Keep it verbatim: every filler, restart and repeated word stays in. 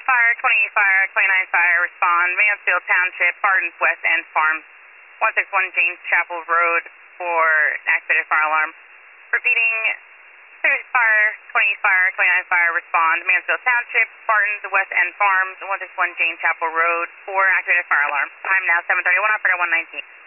Fire, twenty-eight Fire, twenty-nine Fire, respond. Mansfield Township, Hardens West End Farms, one six one James Chapel Road for activated fire alarm. Repeating, six Fire, twenty-eight Fire, twenty-nine Fire, respond. Mansfield Township, Hardens West End Farms, one six one James Chapel Road for activated fire alarm. Time now seven thirty-one, operator one nineteen.